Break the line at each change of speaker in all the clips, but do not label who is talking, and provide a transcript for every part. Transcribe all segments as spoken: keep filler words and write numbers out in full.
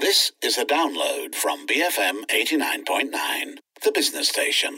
This is a download from B F M eighty-nine point nine, the business station.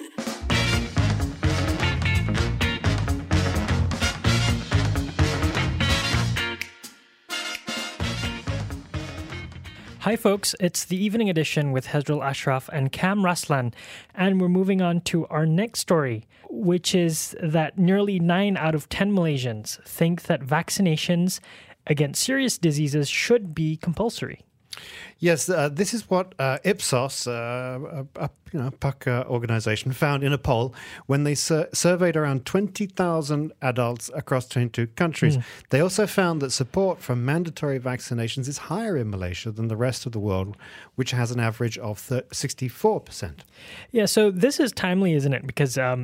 Hi folks, it's the Evening Edition with Hezrul Ashraf and Cam Raslan, and we're moving on to our next story, which is that nearly nine out of ten Malaysians think that vaccinations against serious diseases should be compulsory.
Yes, uh, this is what uh, Ipsos, uh, a, a you know, P U C uh, organisation, found in a poll when they sur- surveyed around twenty thousand adults across twenty-two countries. Mm. They also found that support for mandatory vaccinations is higher in Malaysia than the rest of the world, which has an average of sixty-four percent.
Yeah, so this is timely, isn't it? Because um,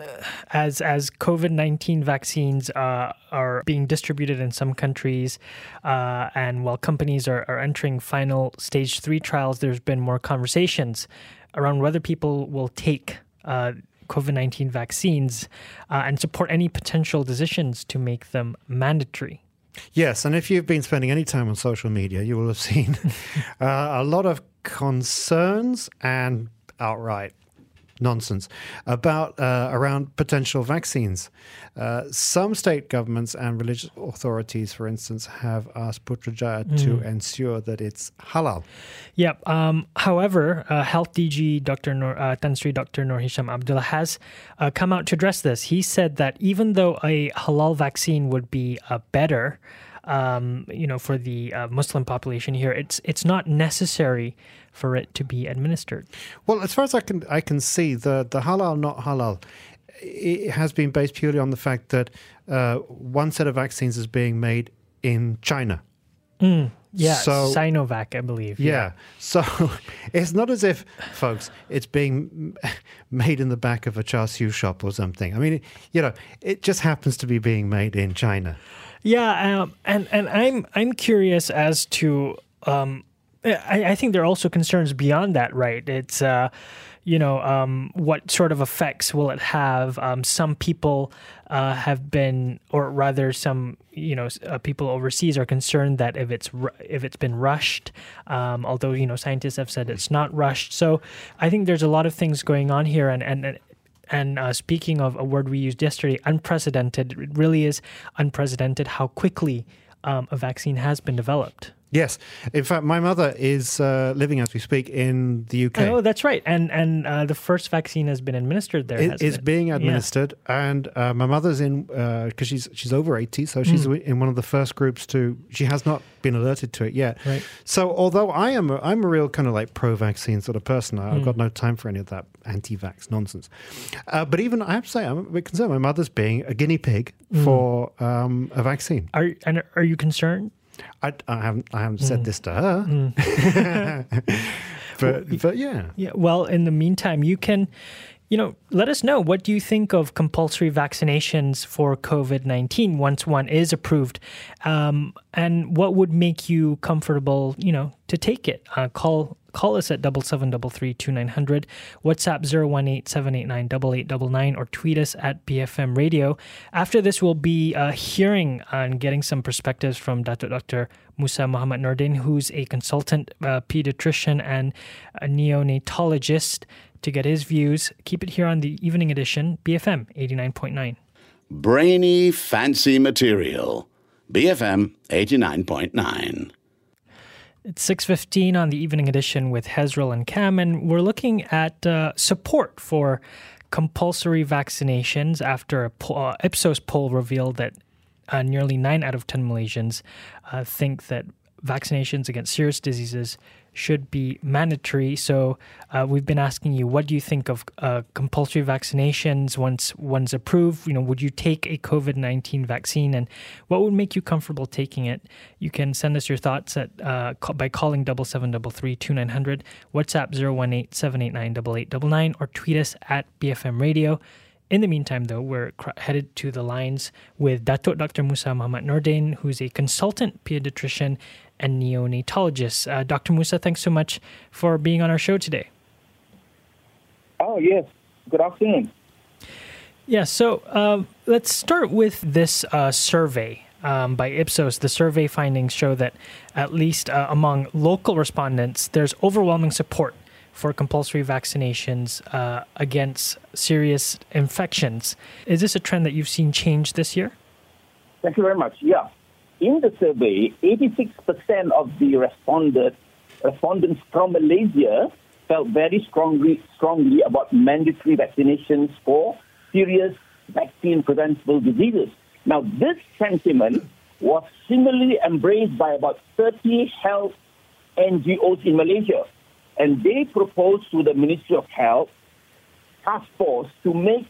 as as COVID nineteen vaccines uh, are being distributed in some countries, uh, and while companies are, are entering final stage three trials, there's been more conversations around whether people will take uh, COVID nineteen vaccines uh, and support any potential decisions to make them mandatory.
Yes, and if you've been spending any time on social media, you will have seen uh, a lot of concerns and outright nonsense about uh, around potential vaccines. Uh, some state governments and religious authorities, for instance, have asked Putrajaya mm. to ensure that it's halal.
Yep. Um, however, uh, Health D G Doctor Nur, uh, Tan Sri Doctor Nur Hisham Abdullah has uh, come out to address this. He said that even though a halal vaccine would be uh, better, Um, you know, for the uh, Muslim population here, it's it's not necessary for it to be administered.
Well, as far as I can I can see, the the halal not halal, it has been based purely on the fact that uh, one set of vaccines is being made in China.
Mm, yeah,
so,
Sinovac, I believe.
Yeah.
yeah,
so it's not as if, folks, it's being made in the back of a char siu shop or something. I mean, you know, it just happens to be being made in China.
Yeah, um, and and I'm I'm curious as to um, I, I think there are also concerns beyond that, right? It's uh, you know um, what sort of effects will it have? Um, some people uh, have been, or rather, some you know uh, people overseas are concerned that if it's if it's been rushed, um, although you know scientists have said it's not rushed. So I think there's a lot of things going on here, and and. and And uh, speaking of a word we used yesterday, unprecedented, it really is unprecedented how quickly um, a vaccine has been developed.
Yes. In fact, my mother is uh, living as we speak in the U K.
Oh, that's right. And and uh, the first vaccine has been administered there.
It is being administered. Yeah. And uh, my mother's in, because uh, she's she's over eighty, so she's mm. in one of the first groups to, she has not been alerted to it yet.
Right.
So although I am a, I'm a real kind of like pro-vaccine sort of person, I've mm. got no time for any of that anti-vax nonsense. Uh, but even, I have to say, I'm a bit concerned. My mother's being a guinea pig mm. for um, a vaccine.
Are and are you concerned?
I, I haven't I haven't said mm. this to her, mm. but well, but yeah,
yeah. Well, in the meantime, you can, you know, let us know, what do you think of compulsory vaccinations for COVID nineteen once one is approved, um, and what would make you comfortable, you know, to take it? Uh, call. Call us at double seven double three two nine hundred, WhatsApp zero one eight seven eight nine eight eight nine nine, or tweet us at B F M Radio. After this, we'll be uh, hearing and getting some perspectives from Datuk Doctor Musa Muhammad Nordin, who's a consultant uh, pediatrician and a neonatologist, to get his views. Keep it here on the Evening Edition, B F M eighty-nine point nine.
Brainy, fancy material. B F M eighty-nine point nine.
It's six fifteen on the Evening Edition with Hezrul and Cam, and we're looking at uh, support for compulsory vaccinations after a po- uh, Ipsos poll revealed that uh, nearly nine out of ten Malaysians uh, think that vaccinations against serious diseases should be mandatory. So uh, we've been asking you, what do you think of uh, compulsory vaccinations once one's approved? You know, would you take a COVID nineteen vaccine, and what would make you comfortable taking it? You can send us your thoughts at uh, call, by calling double seven double three two nine hundred, WhatsApp zero one eight seven eight nine eight eight nine nine, or tweet us at B F M Radio. In the meantime, though, we're cr- headed to the lines with Datuk Doctor Musa Muhammad Nordin, who's a consultant pediatrician and neonatologist. Uh, Doctor Musa, thanks so much for being on our show today.
Oh, yes. Good afternoon.
Yeah, so uh, let's start with this uh, survey um, by Ipsos, the survey findings show that at least uh, among local respondents, there's overwhelming support for compulsory vaccinations uh, against serious infections. Is this a trend that you've seen change this year?
Thank you very much. Yeah. In the survey, eighty-six percent of the respondents, respondents from Malaysia felt very strongly, strongly about mandatory vaccinations for serious vaccine-preventable diseases. Now, this sentiment was similarly embraced by about thirty health N G Os in Malaysia, and they proposed to the Ministry of Health task force to make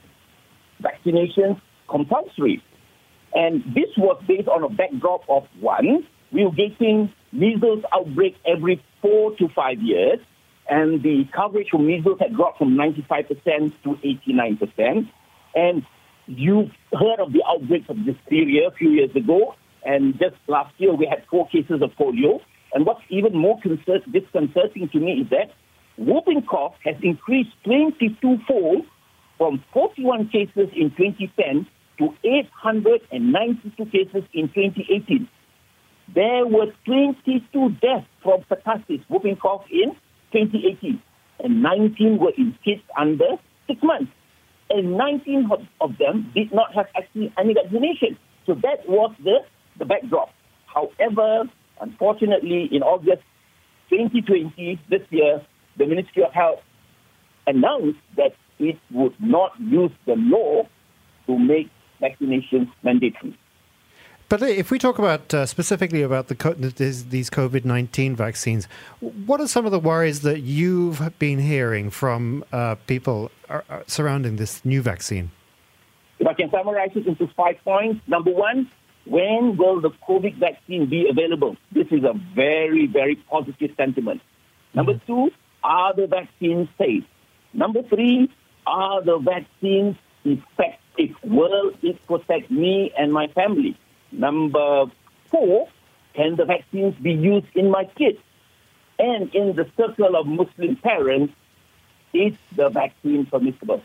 vaccinations compulsory. And this was based on a backdrop of, one, we were getting measles outbreak every four to five years, and the coverage for measles had dropped from ninety-five percent to eighty-nine percent. And you've heard of the outbreaks of diphtheria a few years ago, and just last year we had four cases of polio. And what's even more concern- disconcerting to me is that whooping cough has increased twenty-two-fold from forty-one cases in twenty ten to eight hundred ninety-two cases in twenty eighteen. There were twenty-two deaths from pertussis, whooping cough, in twenty eighteen, and nineteen were in kids under six months. And nineteen of them did not have actually any vaccination. So that was the, the backdrop. However, unfortunately, in August twenty twenty, this year, the Ministry of Health announced that it would not use the law to make vaccinations mandatory.
But if we talk about uh, specifically about the co- these, these COVID nineteen vaccines, what are some of the worries that you've been hearing from uh, people uh, surrounding this new vaccine?
If I can summarize it into five points. Number one, when will the COVID vaccine be available? This is a very, very positive sentiment. Number two, are the vaccines safe? Number three, are the vaccines effective? Will it protect me and my family? Number four, can the vaccines be used in my kids? And in the circle of Muslim parents, is the vaccine permissible?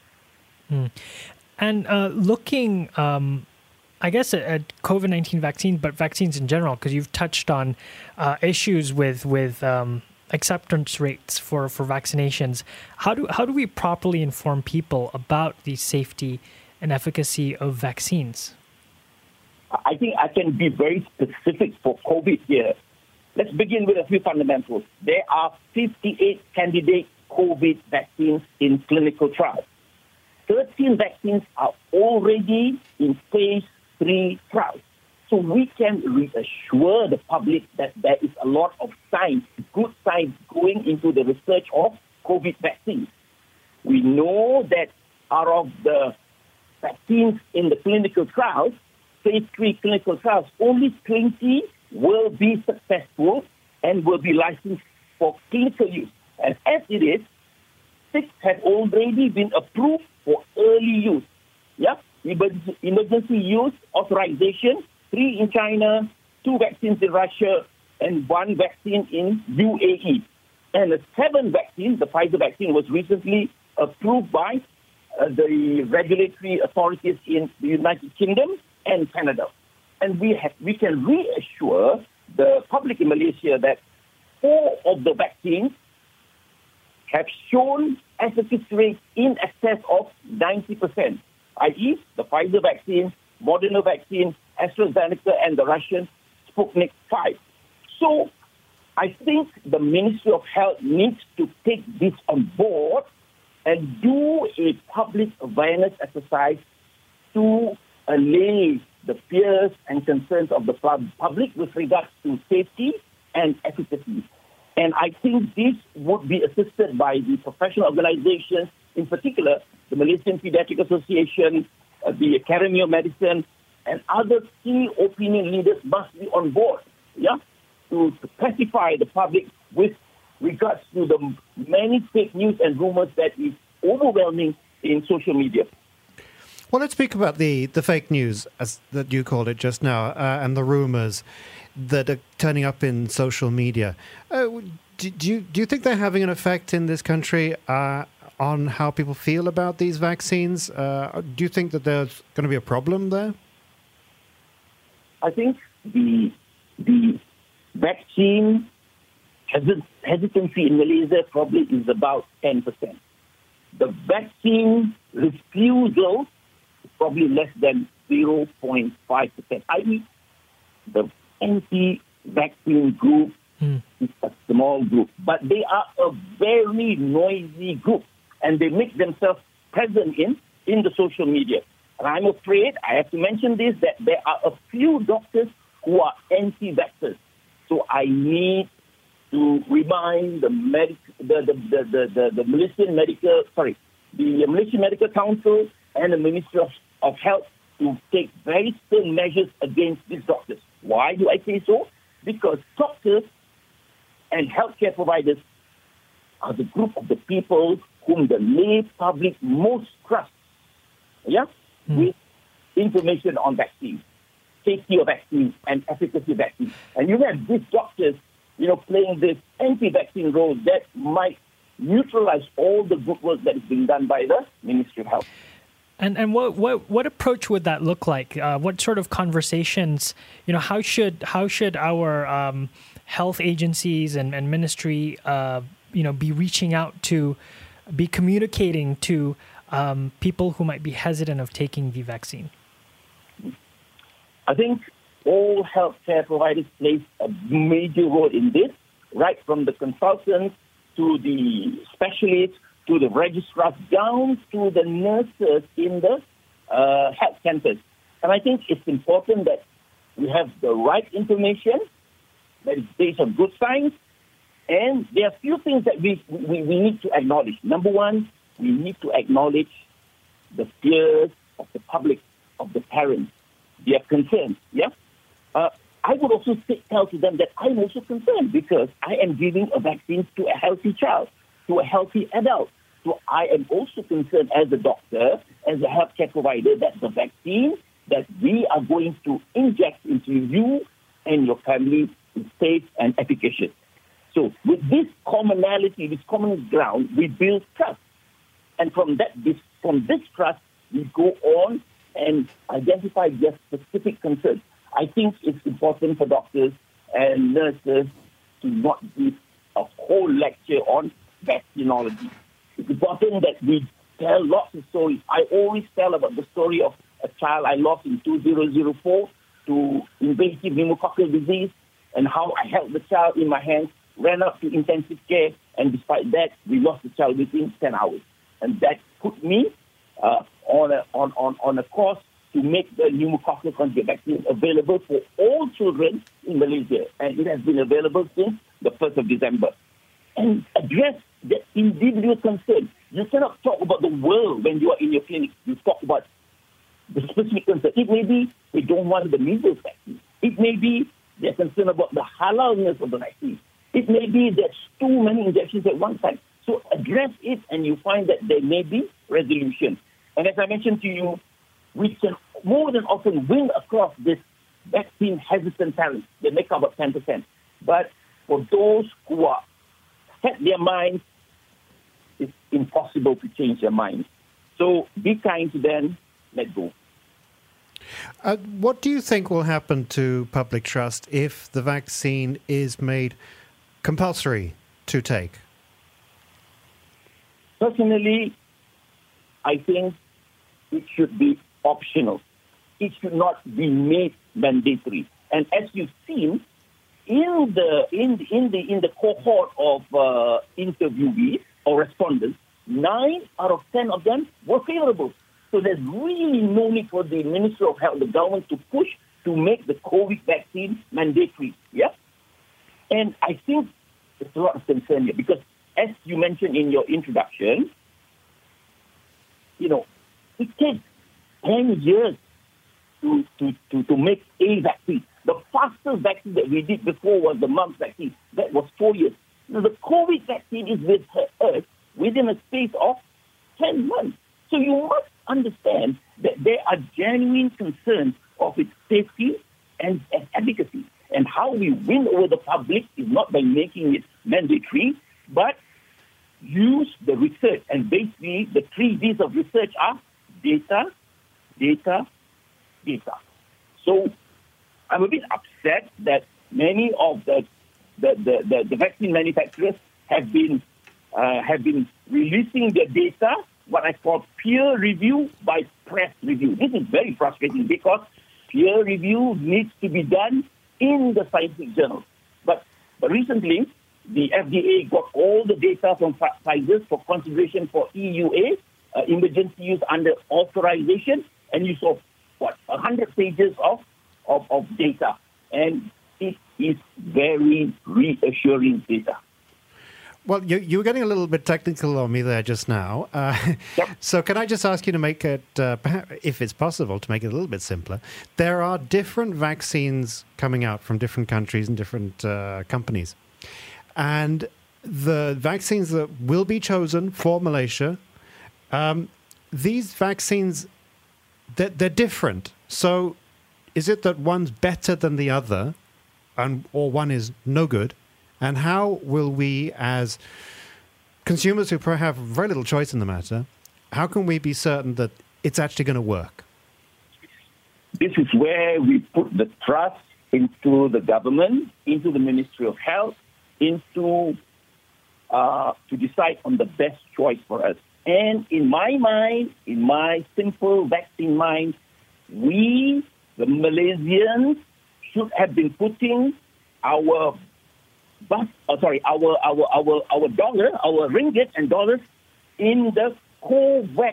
Mm. And uh, looking, um, I guess, at, at COVID nineteen vaccines, but vaccines in general, because you've touched on uh, issues with with um, acceptance rates for, for vaccinations. How do how do we properly inform people about the safety and efficacy of vaccines?
I think I can be very specific for COVID here. Let's begin with a few fundamentals. There are fifty-eight candidate COVID vaccines in clinical trials. thirteen vaccines are already in phase three trials. So we can reassure the public that there is a lot of science, good science, going into the research of COVID vaccines. We know that out of the vaccines in the clinical trials, phase three clinical trials, only twenty will be successful and will be licensed for clinical use. And as it is, six have already been approved for early use. Yeah, Emergency, emergency use authorization, three in China, two vaccines in Russia, and one vaccine in U A E. And the seventh vaccine, the Pfizer vaccine, was recently approved by uh, the regulatory authorities in the United Kingdom and Canada. And we have, we can reassure the public in Malaysia that four of the vaccines have shown efficacy rates in excess of ninety percent, that is the Pfizer vaccine, Moderna vaccine, AstraZeneca, and the Russian Sputnik five. So I think the Ministry of Health needs to take this on board and do a public awareness exercise to allay the fears and concerns of the public with regards to safety and efficacy. And I think this would be assisted by the professional organizations, in particular the Malaysian Pediatric Association, uh, the Academy of Medicine, and other key opinion leaders must be on board, yeah, to, to pacify the public with regards to the many fake news and rumors that is overwhelming in social media.
Well, let's speak about the, the fake news, as that you called it just now, uh, and the rumors that are turning up in social media. Uh, do, do, you, do you think they're having an effect in this country uh, on how people feel about these vaccines? Uh, do you think that there's going to be a problem there?
I think the the vaccine hesit- hesitancy in Malaysia probably is about ten percent. The vaccine refusal is probably less than zero point five percent, that is, the anti-vaccine group
Mm.
is a small group, but they are a very noisy group, and they make themselves present in, in the social media. And I'm afraid, I have to mention this, that there are a few doctors who are anti-vaxxers. So I need to remind the, medic, the, the, the, the, the, the Malaysian Medical, sorry, the Malaysian Medical Council and the Ministry of, of Health to take very stern measures against these doctors. Why do I say so? Because doctors and healthcare providers are the group of the people whom the lay public most trusts, yeah, mm. with information on vaccines, safety of vaccines, and efficacy of vaccines. And you have these doctors, you know, playing this anti-vaccine role that might neutralize all the good work that is being done by the Ministry of Health.
And and what what what approach would that look like? Uh, what sort of conversations? You know, how should how should our um, health agencies and and ministry, uh, you know, be reaching out to, be communicating to um, people who might be hesitant of taking the vaccine?
I think all healthcare providers play a major role in this, right from the consultants to the specialists, to the registrars, down to the nurses in the uh, health centers. And I think it's important that we have the right information that is based on good science. And there are a few things that we, we, we need to acknowledge. Number one, we need to acknowledge the fears of the public, of the parents, their concerns. Yeah? Uh, I would also say, tell to them that I'm also concerned because I am giving a vaccine to a healthy child, to a healthy adult. So I am also concerned as a doctor, as a healthcare provider, that the vaccine that we are going to inject into you and your family is safe and efficacious. So with this commonality, this common ground, we build trust. And from that, this, from this trust, we go on and identify their specific concerns. I think it's important for doctors and nurses to not give a whole lecture on vaccinology. It's important that we tell lots of stories. I always tell about the story of a child I lost in two thousand four to invasive pneumococcal disease and how I held the child in my hands, ran up to intensive care, and despite that, we lost the child within ten hours. And that put me uh, on, a, on, on, on a course to make the pneumococcal conjugate vaccine available for all children in Malaysia. And it has been available since the first of December. And address the individual concern. You cannot talk about the world when you are in your clinic. You talk about the specific concern. It may be they don't want the measles vaccine. It may be they're concerned about the halalness of the vaccine. It may be there's too many injections at one time. So address it and you find that there may be resolution. And as I mentioned to you, we can more than often win across this vaccine hesitant parents. They make up about ten percent. But for those who are set their minds, it's impossible to change their minds. So be kind to them, let go.
Uh, what do you think will happen to public trust if the vaccine is made compulsory to take?
Personally, I think it should be optional. It should not be made mandatory. And as you've seen, in the in in the in the cohort of uh, interviewees or respondents, nine out of ten of them were favorable. So there's really no need for the Ministry of Health, the government, to push to make the COVID vaccine mandatory. Yeah, and I think there's a lot of concern here because, as you mentioned in your introduction, you know, it takes ten years to to to, to make a vaccine. The fastest vaccine that we did before was the mumps vaccine. That was four years. Now, the COVID vaccine is with us within a space of ten months. So you must understand that there are genuine concerns of its safety and, and efficacy. And how we win over the public is not by making it mandatory, but use the research. And basically, the three D's of research are data, data, data. So I'm a bit upset that many of the the, the, the, the vaccine manufacturers have been uh, have been releasing their data, what I call peer review by press review. This is very frustrating because peer review needs to be done in the scientific journals. But but recently, the F D A got all the data from Pfizer for consideration for E U A, uh, emergency use under authorization, and you saw, what, one hundred pages of, of, of data. And it is very reassuring data.
Well, you, you were getting a little bit technical on me there just now. Uh,
Yep.
So can I just ask you to make it, uh, perhaps, if it's possible, to make it a little bit simpler? There are different vaccines coming out from different countries and different uh, companies. And the vaccines that will be chosen for Malaysia, um, these vaccines, they're, they're different. So is it that one's better than the other, and or one is no good? And how will we, as consumers who probably have very little choice in the matter, how can we be certain that it's actually going to work?
This is where we put the trust into the government, into the Ministry of Health, into uh, to decide on the best choice for us. And in my mind, in my simple vaccine mind, we, the Malaysians, should have been putting our But, oh, sorry, our, our our our dollar, our ringgit and dollars in the COVAX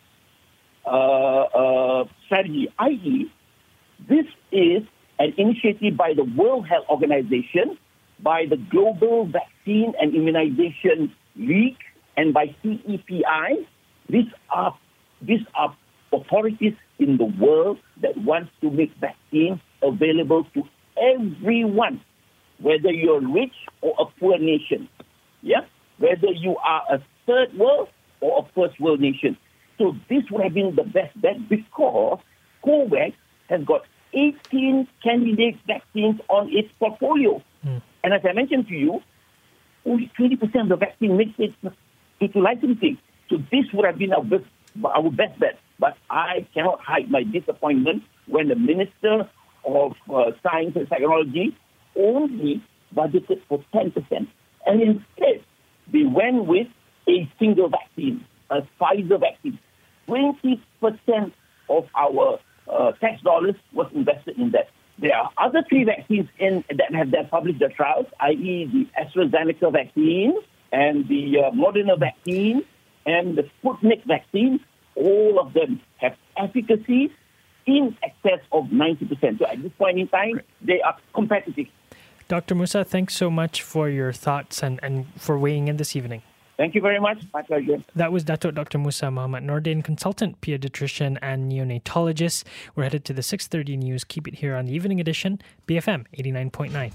uh, uh, strategy, that is, this is an initiative by the World Health Organization, by the Global Vaccine and Immunization League, and by C E P I. These are these are authorities in the world that want to make vaccines available to everyone, whether you're rich or a poor nation, yeah? Whether you are a third world or a first world nation. So this would have been the best bet because COVAX has got eighteen candidate vaccines on its portfolio. Mm. And as I mentioned to you, only twenty percent of the vaccine makes it into licensing. So this would have been our best, our best bet. But I cannot hide my disappointment when the Minister of uh, Science and Technology only budgeted for ten percent. And instead, they went with a single vaccine, a Pfizer vaccine. twenty percent of our uh, tax dollars was invested in that. There are other three vaccines in, that have that published their trials, that is the AstraZeneca vaccine and the uh, Moderna vaccine and the Sputnik vaccine. All of them have efficacy in excess of ninety percent. So at this point in time, they are competitive.
Doctor Musa, thanks so much for your thoughts and, and for weighing in this evening.
Thank you very much. My pleasure.
That was Datuk Doctor Musa Muhammad Nordin, consultant pediatrician and neonatologist. We're headed to the six thirty news. Keep it here on the evening edition, B F M eighty-nine point nine.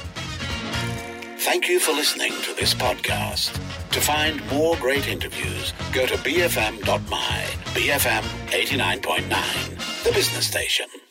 Thank you for listening to this podcast. To find more great interviews, go to b f m dot my. B F M eighty-nine point nine, the business station.